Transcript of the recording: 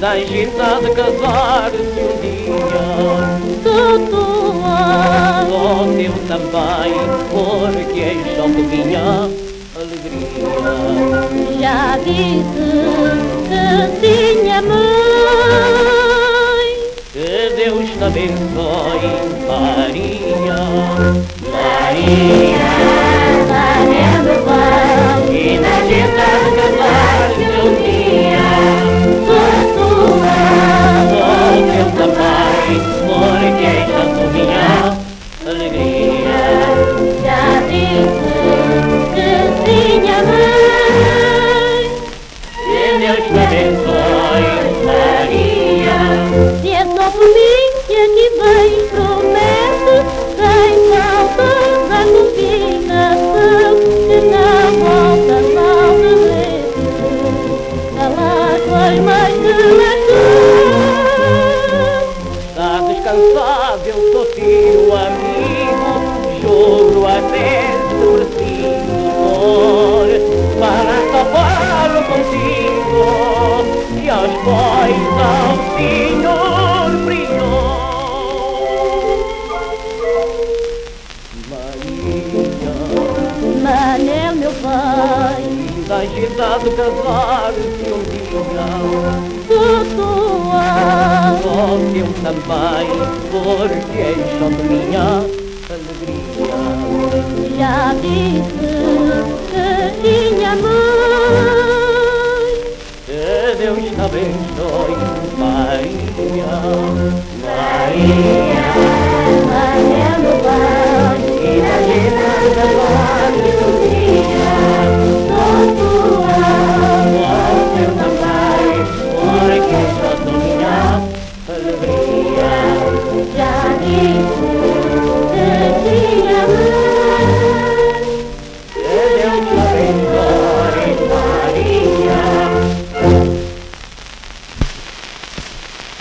da agita de casar-se um dia. Tua, Só eu também, porque és só minha alegria. já disse que tinha mãe. Que Deus te abençoe, Maria. Maria, Maria do Pai, e na agita de casar-se um dia. tua, Só eu também, porque és só minha alegria. já disse que tinha mãe. Que Deus te abençoe, Maria. Se é só por mim que aqui vens, promete, sem falta da combinação, que na volta mal de vezes, caláguas mais que Está descansado, eu sou teu amigo. Juro até se preciso for para topar contigo e aos pais ao Senhor Prior. Maria, Manel, meu pai, da agita de casar-se um dia. sou tua, Só eu também, porque és só minha alegria. já disse que tinha mãe. Que Deus te abençoe, Maria. Maria, Manel,